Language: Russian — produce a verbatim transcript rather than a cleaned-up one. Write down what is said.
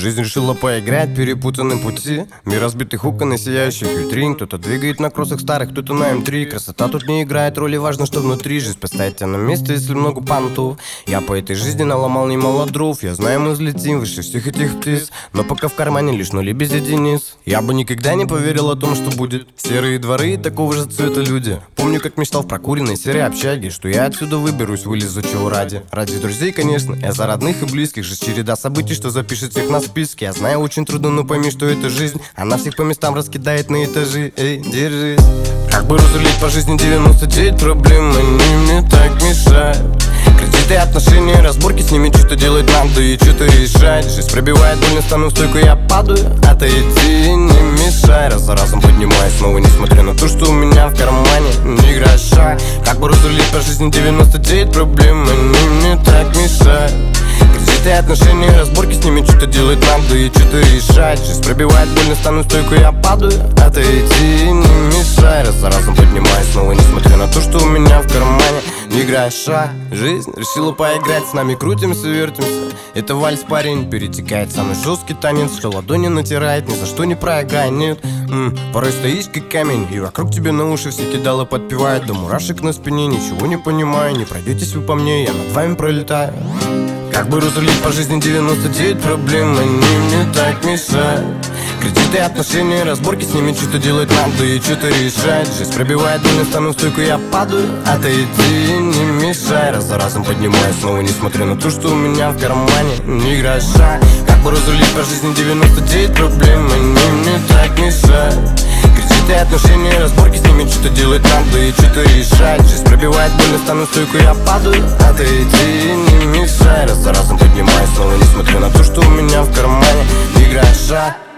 Жизнь решила поиграть, перепутаны пути. Мир разбитых окон и сияющих витрин. Кто-то двигает на кроссах старых, кто-то на эм три. Красота тут не играет роли, важно, что внутри. Жизнь поставит тебя на место, если много понтов. Я по этой жизни наломал немало дров. Я знаю, мы взлетим выше всех этих птиц, но пока в кармане лишь нули без единиц. Я бы никогда не поверил о том, что будет. Серые дворы и такого же цвета люди. Помню, как мечтал в прокуренной серой общаге, что я отсюда выберусь, вылезу чего ради. Ради друзей, конечно, я за родных и близких. Жизнь череда событий, что запишет всех на списке. Я знаю, очень трудно, но пойми, что это жизнь. Она всех по местам раскидает на этажи. Эй, держись. Как бы разрулить по жизни девяносто девять проблем, они мне так мешают. Кредиты, отношения, разборки, с ними что-то делать надо и что-то решать. Жизнь пробивает больно, стану в стойку, я падаю. Отойти не мешай, раз за разом поднимаюсь снова, несмотря на то, что у меня в кармане ни гроша. Как бы разрулить по жизни девяносто девять проблем, они мне так мешают. Кредиты, отношения, разборки, с ними что-то делать надо и что-то решать. Жизнь пробивает больно, стану в стойку, я падаю. Отойти не мешай, раз за разом поднимаюсь снова, несмотря на то, что у меня в кармане ни гроша. Жизнь решила поиграть с нами, крутимся, вертимся. Это вальс, парень, перетекает в самый жесткий танец, что ладони натирает, ни за что не проиграй, нет. М-м, порой стоишь как камень, и вокруг тебе на уши все кидалы подпевают. До мурашек на спине, ничего не понимаю. Не пройдетесь вы по мне, я над вами пролетаю. Как бы разрулить по жизни девяносто девять проблем, они мне так мешают. Кредиты, отношения, разборки, с ними что-то делать надо и что-то решать. Жизнь пробивает больно, стану в стойку, я падаю. Отойти не мешай, раз за разом поднимаюсь снова, несмотря на то, что у меня в кармане ни гроша. Как бы разрулить по жизни девяносто девять проблем, они мне так мешают. Кредиты, отношения, разборки, с ними что-то делать надо и что-то решать. Жизнь пробивает больно, стану в стойку, я падаю. Отойти не мешай, раз за разом поднимаюсь снова, несмотря на то, что у меня в кармане ни гроша.